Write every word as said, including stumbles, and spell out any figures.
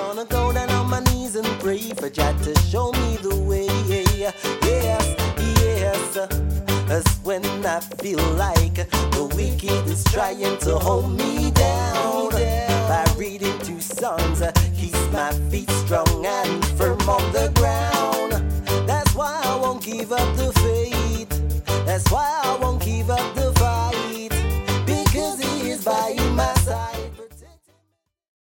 gonna go down on my knees and pray for Jah to show me the way. Yes, yes. That's when I feel like the wicked is trying to hold me down. By reading two songs, keeps my feet strong and firm on the ground. That's why I won't give up the faith. That's why I won't give up the